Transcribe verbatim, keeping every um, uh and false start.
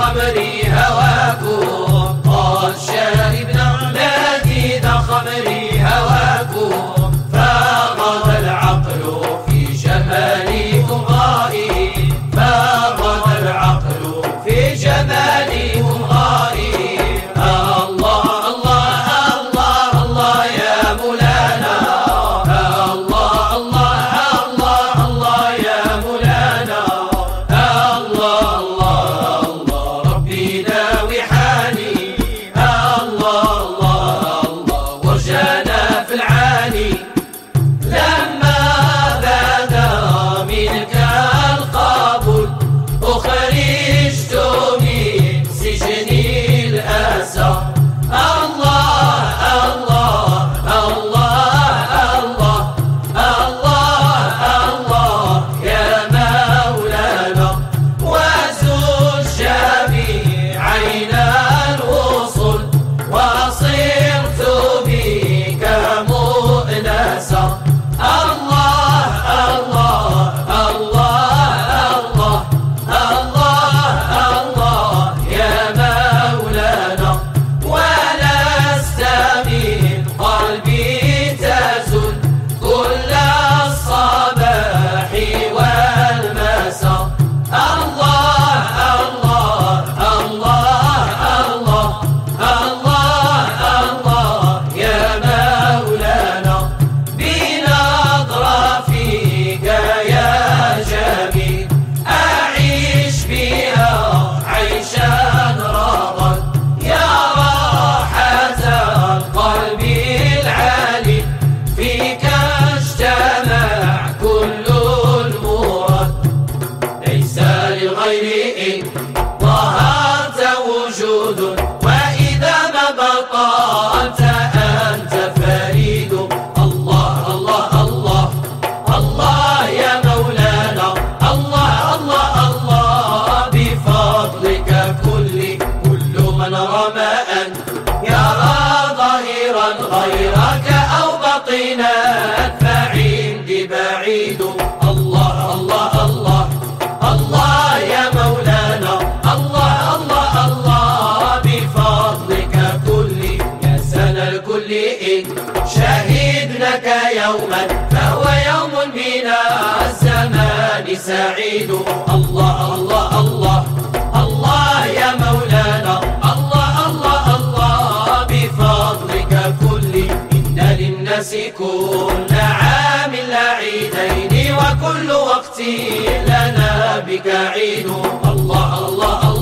خمري هواكم، قد شربنا لذيذ خمري هواكم، فغض العقل في جمالكم غائب، فغض العقل في جمالكم غائب. الله الله الله الله يا مولانا، الله الله الله الله يا مولانا، الله الله الله ربي داوي حالي، الله الله الله ورجانا في العالي. لما بدا منك القبول أخرجت من سجن الأسى، الله الله الله الله الله الله يا مولانا، وزج بعين الوصول وصرت بك مؤنسا، الله الله الله الله الله الله يا مولانا، ولست من قلبي تزول كل الصباح والمساء، الله الله الله الله الله الله يا مولانا، بنظرة فيك يا جميل أعيش بها عيشا رغد، يا راحة القلب العالي، فيك اجتمع كل المراد، ليس للغير إن ظهرت وجود، وإذا ما بطلت أنت فريد، الله الله الله الله يا مولانا، الله الله الله بفضلك كل كل من رمى أن يرى ظاهرا غيرك أو بطينا فعندي بعيد، الله الله الله الله يا مولانا، الله الله الله بفضلك كل يا سنة الكل إن شهدناك يوما فهو يوم من الزمان سعيد، الله الله الله الله يا مولانا، الله الله الله بفضلك كل إن للناس كل عام عيدين، وكل وقت لنا بك عيد، الله الله الله